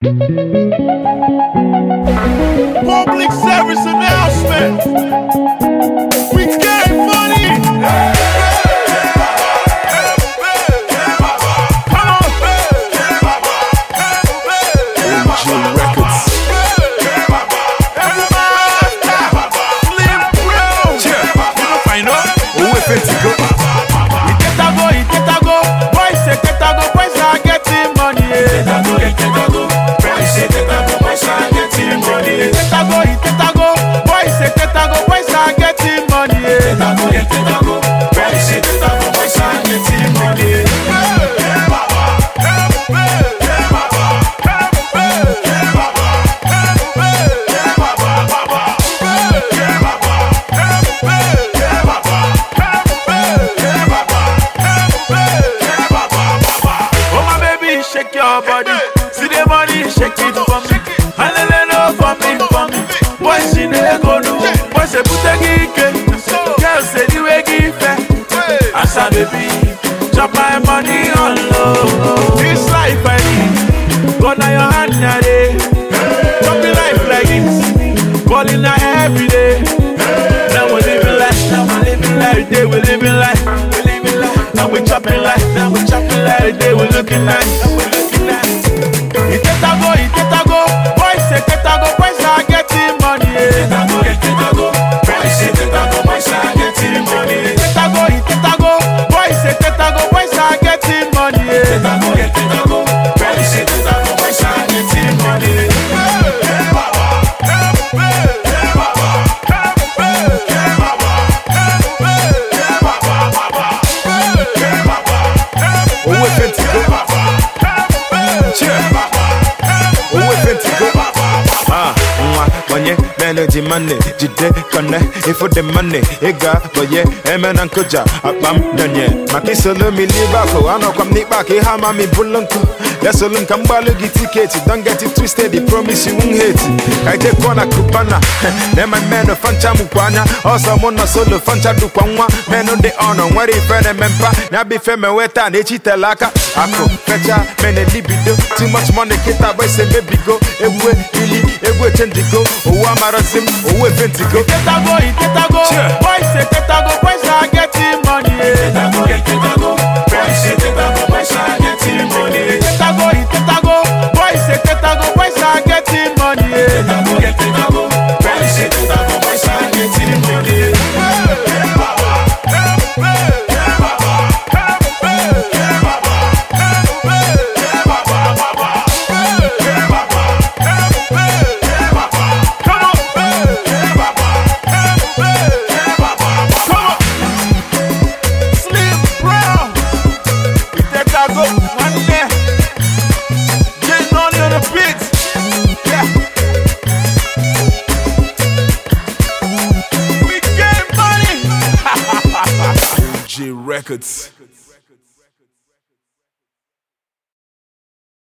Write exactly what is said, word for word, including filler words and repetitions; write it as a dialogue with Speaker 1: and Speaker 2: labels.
Speaker 1: Public service announcement. We get money. Come on. M G Records. Slim Brown.
Speaker 2: Yeah. You know find out. Who if it's go?
Speaker 1: Itetago, Itetago. Boys say Itetago, boys are getting money.
Speaker 2: Itetago, Itetago. Boys say Itetago, boys are getting money.
Speaker 1: Itetago, Itetago. Boys say Itetago, boys are getting money.
Speaker 2: Itetago, Itetago. Boys say Itetago, boys are getting money.
Speaker 1: Oh my baby, shake your body. See the money, shake it for me. Hallelujah for me, for me. Boys she never go do. Boys say put a geek. Girls say the way give it. As a baby, drop my money on low. This life I need. Go now your hand now day. Drop the life like this. Calling her every day. Now we living life. Now we living life. Day we living life. We living life. Now we chopping life. Now we chopping life. Day we looking nice. Now we looking nice. Itetago, Itetago. Boys say Itetago. Boys are getting money.
Speaker 2: Itetago, Itetago. Boys say Itetago, boys are getting money.
Speaker 1: Itetago, Itetago. Boys say Itetago. Boys are getting money.
Speaker 2: Itetago, Itetago. Boys say Itetago, boys are getting money. Who if it's go? Yeah. Who if it's go? Ah, mwa, wanye, melody money, jide kone, ifo the money, ega, boye, emen ankoja, apam, donye. Maki solo mi libako, ano kam nipaki, hama mi bulunko. Yes, alone can ballogi ticket, don't get it twisted, they promise you won't hate. I take one a kupana, then my man of Fancha Mukwana, also mona solo Fancha Dupangwa, men on the honor, what if I remember, Nabi Feme Weta, Nechita Laka, Ako, Fecha, men a libido, too much money, Kita by say baby go, Ewe, Ili, Ewe Tendigo, Owamarasim, Owe Ventigo.
Speaker 1: Itetago, Itetago. Boys say Itetago. Boys are getting money.
Speaker 2: Itetago, Itetago, boys say Itetago, boys are getting money.
Speaker 1: Itetago, Itetago. Boys say Itetago. Boys are getting money.
Speaker 2: Itetago, Itetago, boys say Itetago, boys are getting money.
Speaker 1: Slim Brown. Itetago, one day. Getting on the beat. Yeah. We get money.
Speaker 2: M G Records.